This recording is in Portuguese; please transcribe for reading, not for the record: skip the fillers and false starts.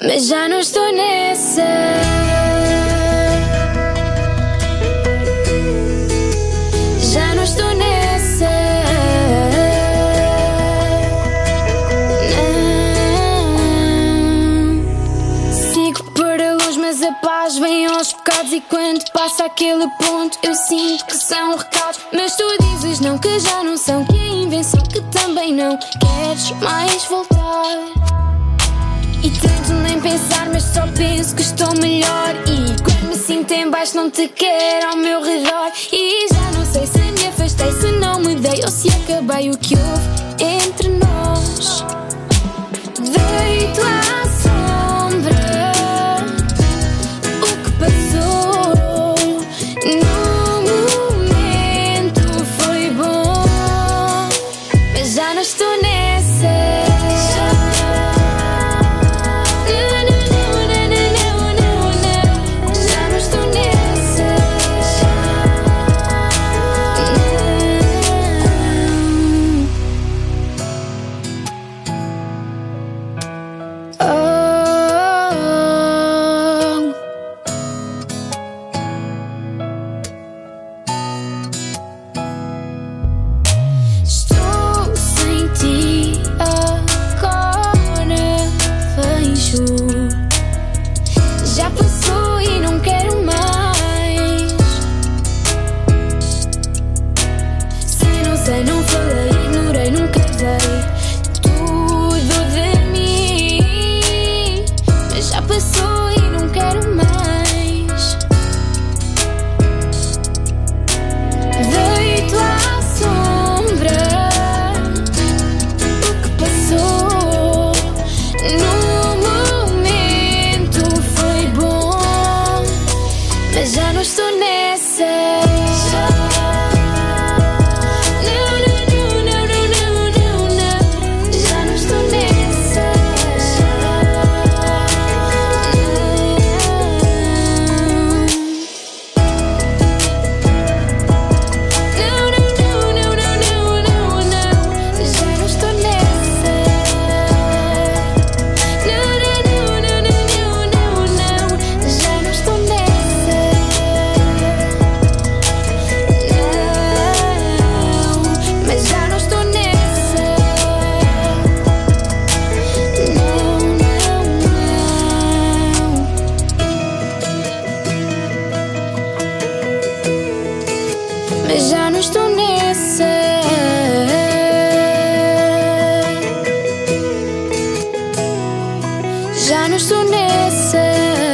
mas já não estou nessa. Já não estou nessa. Não. Sigo para longe, mas a paz vem aos bocados. E quando passa aquele ponto, eu sinto que são recados. Mas tu dizes não, que já não são, que é invenção, que também não queres mais voltar. E tento nem pensar, mas só penso que estou melhor. E quando me sinto em baixo não te quero ao meu redor. E já não sei se me afastei, se não mudei ou se acabei o que houve entre nós. Deito à sombra o que passou. No momento foi bom, mas já não estou nessa. Estou sem ti agora, vejo. Já passou e não quero mais. Sei, não falei, ignorei, nunca dei tudo de mim. Mas já passou e não quero mais. Deito à sombra o que passou. No momento foi bom, mas já não estou nessa. Não, não, não, não, não, não, não. Já não estou nessa. Não, não, não, não, não, não, não. Já não estou nessa. Não, não, não, não, não, não, não. Já não estou nessa. Não, mas já não estou nessa. Não, não, não. Mas já não estou nessa. Já não estou nessa.